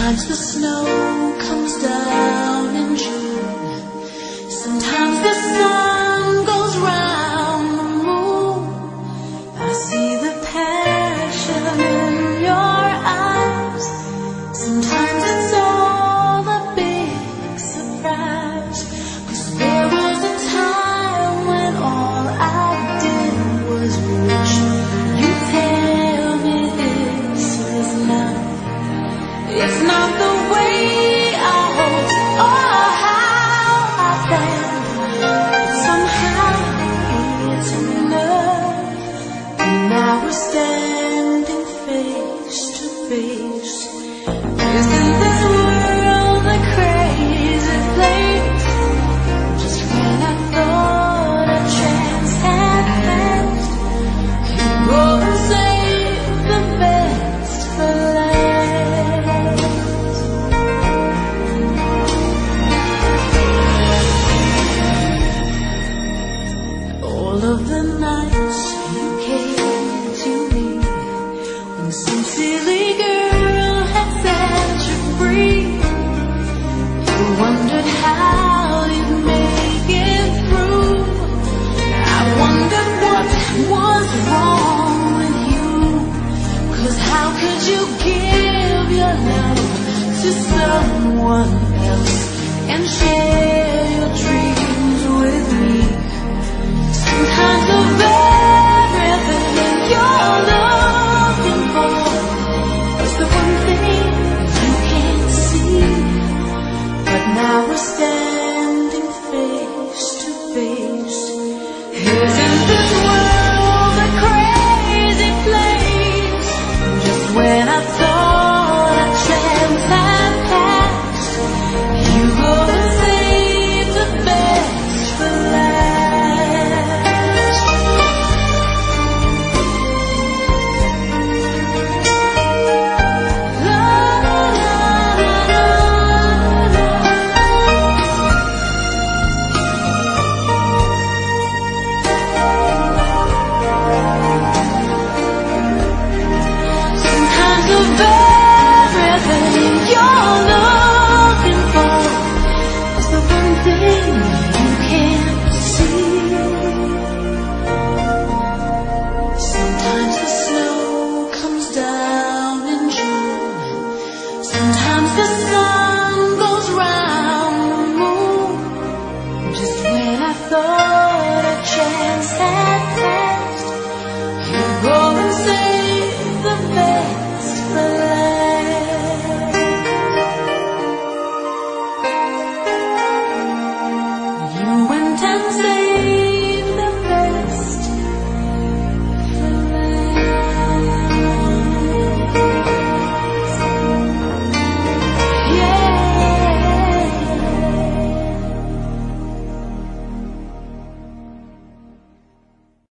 Sometimes the snow comes down in June. Sometimes the sun goes round the moon. I see the passion in your eyes. Sometimes it's all a big surprise. 'Cause there was a time when all I did was wish you tell me this is love. It's not the way I hoped or how I felt, but somehow it's enough. And now we're standing face to face. Isn't this world a crazy place? Just when I thought a chance had passed, you go and save the best for last. All of the nights you came to me, when some silly girl had set you free, you wondered how you'd make it through. I wondered what was wrong with you, 'cause how could you give your love to someone else and share your dreams with me? Sometimes the very thing you're looking for is the one thing you can't see. But now we're standing face to face. Isn't this world a crazy place? Just when I thought a chance had passed, you go and save the best for last. La, la, la, la, la. Sometimes the very thing you're looking for is the one thing you can't see. Sometimes the snow comes down in June. Sometimes